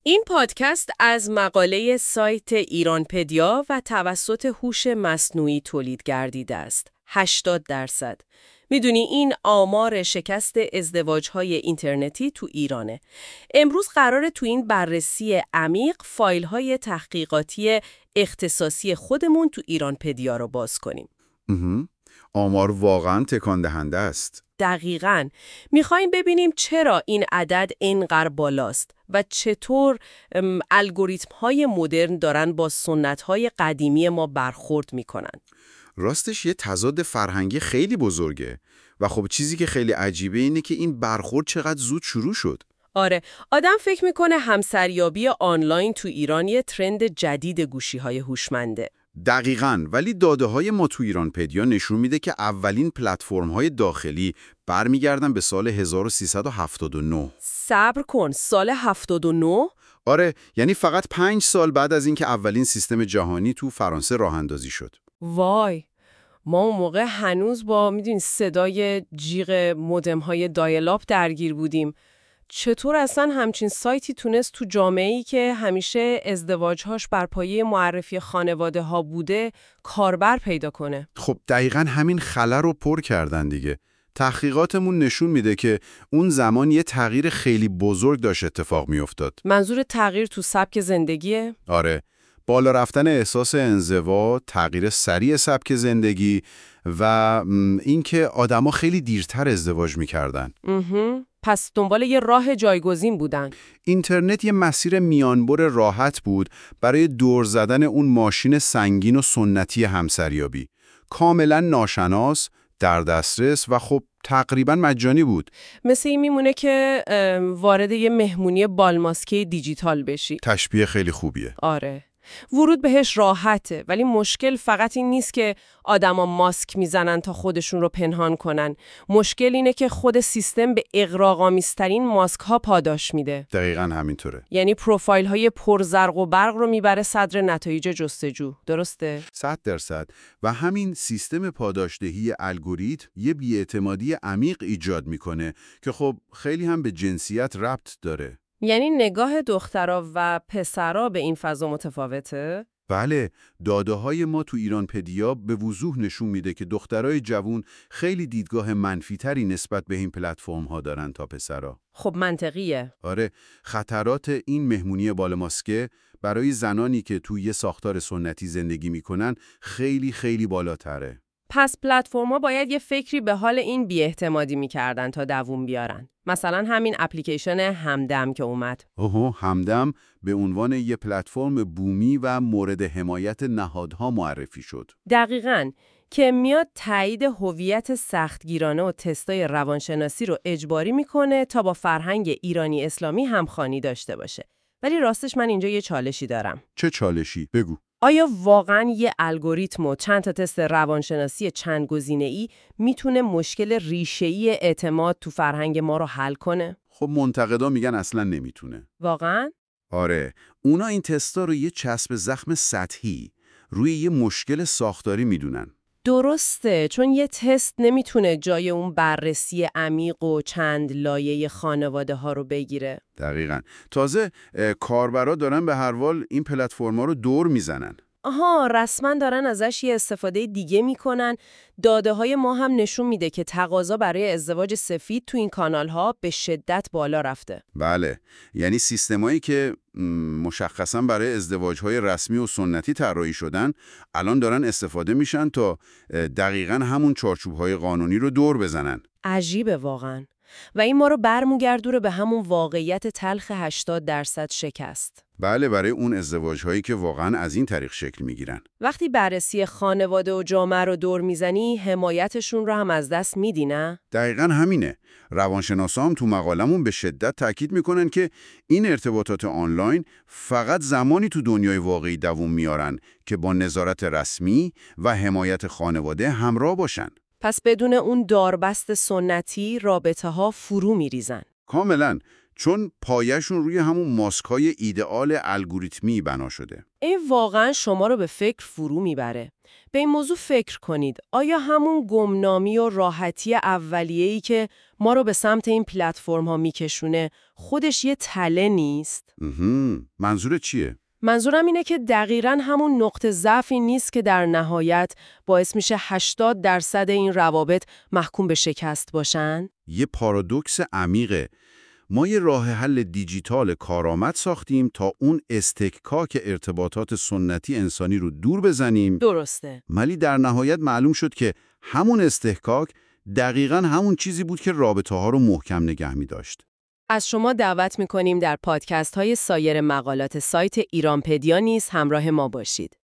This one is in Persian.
این پادکست از مقاله سایت ایرانپدیا و توسط هوش مصنوعی تولید گردیده است. 80%. میدونی این آمار شکست ازدواج‌های اینترنتی تو ایرانه. امروز قراره تو این بررسی عمیق فایل‌های تحقیقاتی اختصاصی خودمون تو ایرانپدیا رو باز کنیم. آمار واقعاً تکان دهنده است. دقیقاً. میخوایم ببینیم چرا این عدد اینقدر بالاست و چطور الگوریتم‌های مدرن دارن با سنت‌های قدیمی ما برخورد میکنن. راستش یه تضاد فرهنگی خیلی بزرگه و خب چیزی که خیلی عجیبه اینه که این برخورد چقدر زود شروع شد. آره، آدم فکر میکنه همسریابی آنلاین تو ایران یه ترند جدید گوشی‌های هوشمنده. دقیقاً، ولی داده‌های ما تو ایرانپدیا نشون میده که اولین پلتفرم‌های داخلی برمیگردن به سال 1379. صبر کن، سال 79؟ آره، یعنی فقط 5 سال بعد از اینکه اولین سیستم جهانی تو فرانسه راه اندازی شد. وای، ما اون موقع هنوز با صدای جیغ مودم‌های دایل-آپ درگیر بودیم. چطور اصلا همچین سایتی تونست تو جامعه‌ای که همیشه ازدواج‌هاش بر پایه معرفی خانواده ها بوده کاربر پیدا کنه؟ خب دقیقاً همین خلا رو پر کردن دیگه. تحقیقاتمون نشون میده که اون زمان یه تغییر خیلی بزرگ داشت اتفاق میافتاد. منظور تغییر تو سبک زندگیه؟ آره، بالا رفتن احساس انزوا، تغییر سریع سبک زندگی و اینکه آدما خیلی دیرتر ازدواج میکردن. پس دنبال یه راه جایگزین بودن. اینترنت یه مسیر میانبر راحت بود برای دور زدن اون ماشین سنگین و سنتی همسریابی. کاملا ناشناس، در دسترس و خب تقریبا مجانی بود. مثل این میمونه که وارد یه مهمونی بالماسکه دیجیتال بشی. تشبیه خیلی خوبیه. آره. ورود بهش راحته، ولی مشکل فقط این نیست که آدما ماسک میزنن تا خودشون رو پنهان کنن. مشکل اینه که خود سیستم به اغراق‌آمیزترین ماسک ها پاداش میده. دقیقاً همینطوره. یعنی پروفایل های پرزرق و برق رو میبره صدر نتایج جستجو. درسته؟ 100%. و همین سیستم پاداشدهی الگوریتم یه بی‌اعتمادی عمیق ایجاد میکنه که خب خیلی هم به جنسیت ربط داره. یعنی نگاه دخترها و پسرها به این فضا متفاوته؟ بله، داده‌های ما تو ایرانپدیا به وضوح نشون میده که دخترای جوون خیلی دیدگاه منفی‌تری نسبت به این پلتفرم‌ها دارن تا پسرا. خب منطقیه. آره، خطرات این مهمونی بالاماسکه برای زنانی که توی یه ساختار سنتی زندگی میکنن خیلی خیلی بالاتره. پس پلتفرم‌ها باید یه فکری به حال این بی‌اعتمادی می‌کردن تا دووم بیارن. مثلا همین اپلیکیشن همدم که اومد. همدم به عنوان یه پلتفرم بومی و مورد حمایت نهادها معرفی شد. دقیقاً، که میاد تایید هویت سختگیرانه و تستای روانشناسی رو اجباری میکنه تا با فرهنگ ایرانی اسلامی همخوانی داشته باشه. ولی راستش من اینجا یه چالشی دارم. چه چالشی؟ بگو. آیا واقعاً یه الگوریتم و چند تا تست روانشناسی چند گزینه‌ای میتونه مشکل ریشه‌ای اعتماد تو فرهنگ ما رو حل کنه؟ خب منتقدا میگن اصلا نمیتونه. واقعاً؟ آره، اونا این تستا رو یه چسب زخم سطحی روی یه مشکل ساختاری میدونن. درسته، چون یه تست نمیتونه جای اون بررسی عمیق و چند لایه خانواده ها رو بگیره. دقیقاً. تازه کاربرا دارن به هر حال این پلتفرما رو دور میزنن. آها، رسما دارن ازش یه استفاده دیگه میکنن. داده های ما هم نشون میده که تقاضا برای ازدواج سفید تو این کانال ها به شدت بالا رفته. بله، یعنی سیستمایی که مشخصاً برای ازدواج‌های رسمی و سنتی طراحی شدن الان دارن استفاده میشن تا دقیقاً همون چارچوب‌های قانونی رو دور بزنن. عجیبه واقعاً. و این ما رو برمیگردونه به همون واقعیت تلخ 80% شکست. بله، برای اون ازدواج‌هایی که واقعاً از این طریق شکل میگیرن. وقتی بررسی خانواده و جامعه رو دور میزنی، حمایتشون رو هم از دست میدی، نه؟ دقیقاً همینه. روانشناسا هم تو مقالمون به شدت تاکید میکنن که این ارتباطات آنلاین فقط زمانی تو دنیای واقعی دوام میارن که با نظارت رسمی و حمایت خانواده همراه باشن. پس بدون اون داربست سنتی رابطه ها فرو میریزن. کاملاً، چون پایشون روی همون ماسک‌های ایدئال الگوریتمی بنا شده. این واقعا شما رو به فکر فرو میبره. به این موضوع فکر کنید. آیا همون گمنامی و راحتی اولیه‌ای که ما رو به سمت این پلتفرم‌ها میکشونه خودش یه تله نیست؟ منظور چیه؟ منظورم اینه که دقیقاً همون نقطه ضعفی نیست که در نهایت باعث میشه 80% این روابط محکوم به شکست باشن؟ یه پارادوکس عمیقه. ما یه راه حل دیجیتال کارآمد ساختیم تا اون استحکاک ارتباطات سنتی انسانی رو دور بزنیم. درسته. ولی در نهایت معلوم شد که همون استحکاک دقیقاً همون چیزی بود که رابطه‌ها رو محکم نگه می‌داشت. از شما دعوت می‌کنیم در پادکست‌های سایر مقالات سایت ایرانپدیا نیز همراه ما باشید.